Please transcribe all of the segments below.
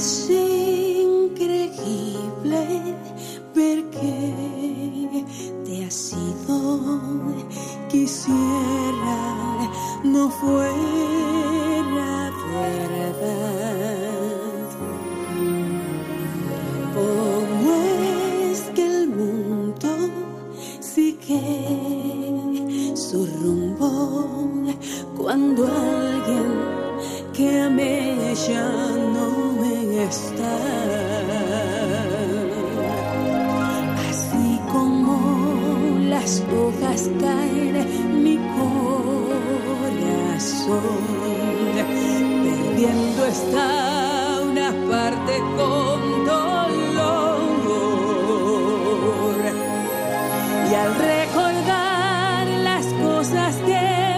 Es increíble ver que te has ido. Quisiera no fuera verdad. ¿Cómo es que el mundo sigue su rumbo cuando alguien que amé ya no está? Así como las hojas caen, mi corazón perdiendo está una parte con dolor. Y al recordar las cosas que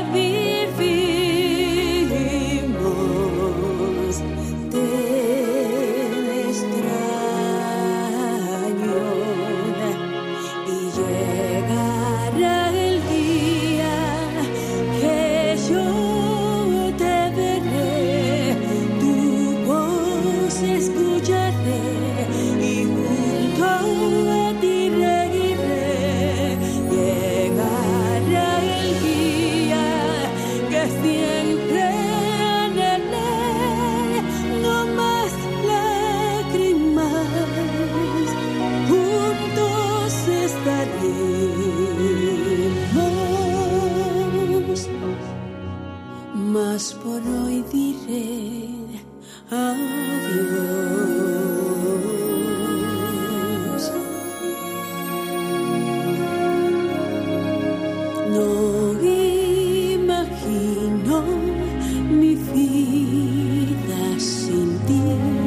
mas por hoy diré adiós. No imagino mi vida sin ti.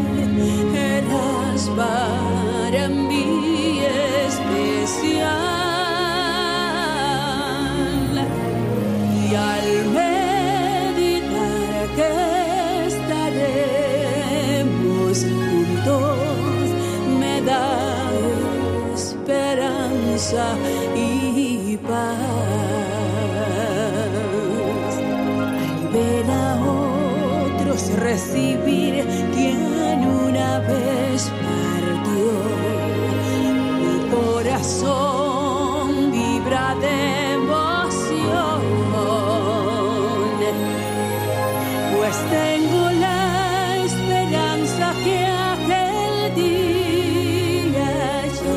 Eras para mí especial. Y al y paz al ver a otros recibir quien una vez partió. Mi corazón vibra de emoción, pues tengo la esperanza que aquel día yo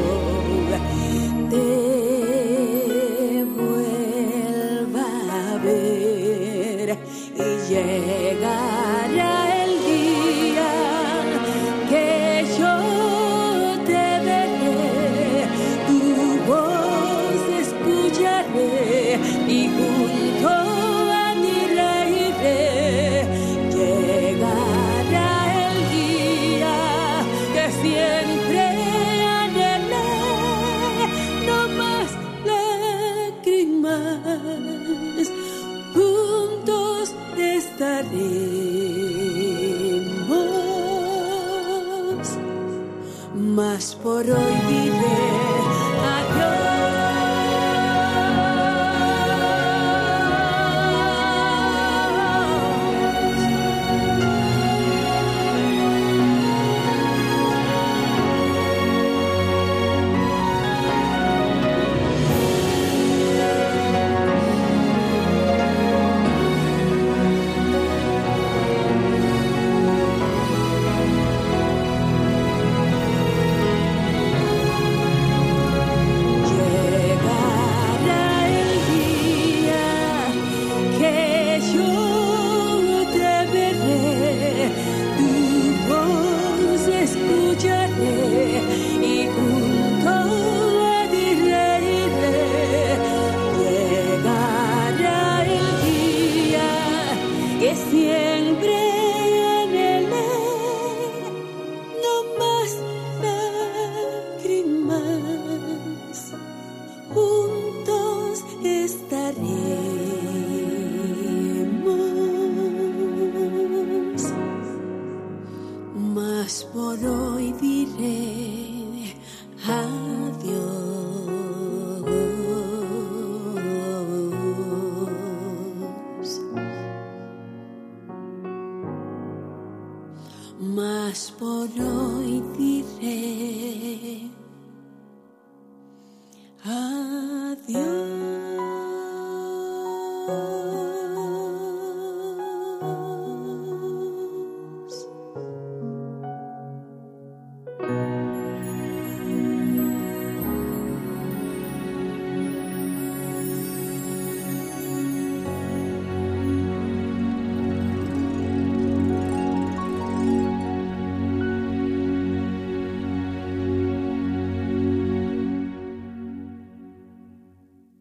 te vuelva a ver y llegará el día que yo te veré, tu voz escucharé y junto a ti reiré. Llegará el día que siempre juntos estaremos, mas por hoy diré adiós. Por hoy diré adiós. mas por hoy diré.